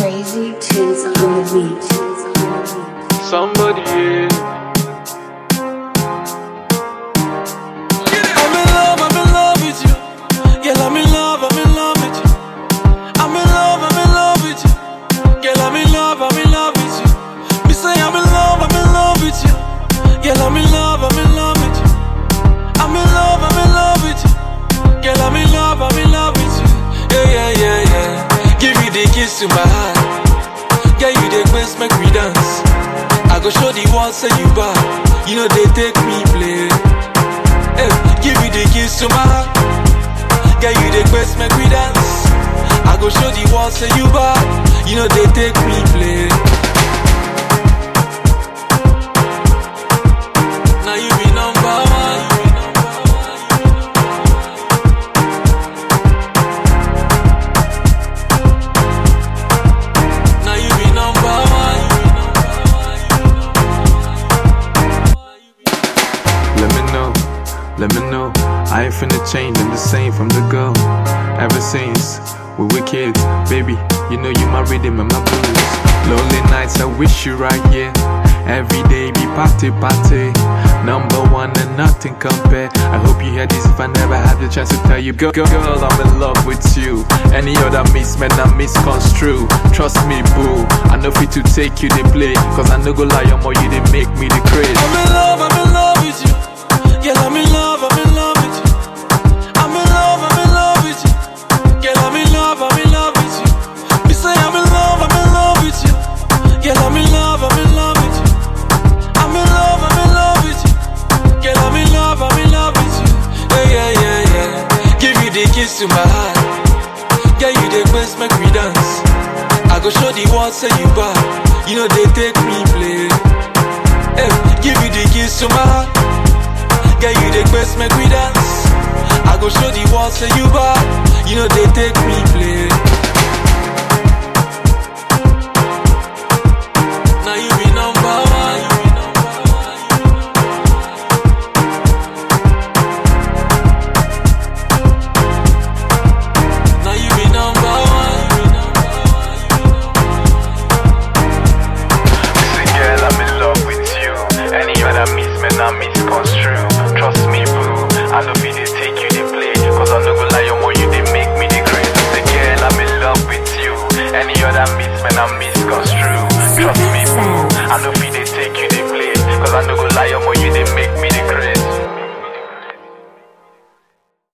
Crazy tunes on the beat. Somebody, yeah. I'm in love with you. Girl, I'm in love with you. I'm in love with you. Girl, I'm in love with you. Me say I'm in love with you. Girl, I'm in love with you. I'm in love with you. Girl, I'm in love with you. Yeah. Give me the kiss to my heart. Girl, you the best, make me dance. I go show the world, say you bad. You know they take me play. Hey, give me the kiss to my heart. Girl, you the best, make me dance. I go show the world, say you bad. You know they take me play. Now you be number one. Now you be number one. Let me know, I ain't finna change, I'm the same from the girl. Ever since we were kids, baby, you know you my rhythm and my blues. Lonely nights, I wish you right here. Every day be party. Number one and nothing compare. I hope you hear this if I never have the chance to tell you. Girl, I'm in love with you. Any other miss, man, I misconstrue. Trust me, boo, I know fit to take you to play. Cause I know go lie, more you they make me the craze. I'm in love with you. Girl, I'm in love with you. I'm in love with you. Girl, I'm in love with you. Me say I'm in love with you. Girl, I'm in love with you. I'm in love with you. Girl, I'm in love with you. Yeah. Give you the kiss to my heart. Girl, you the best, make me dance. I go show the world, say you bad. You know they take me play. Hey, give you the kiss to my heart. Girl, you the best, make me dance. I go show the world, say you bad. You know they take me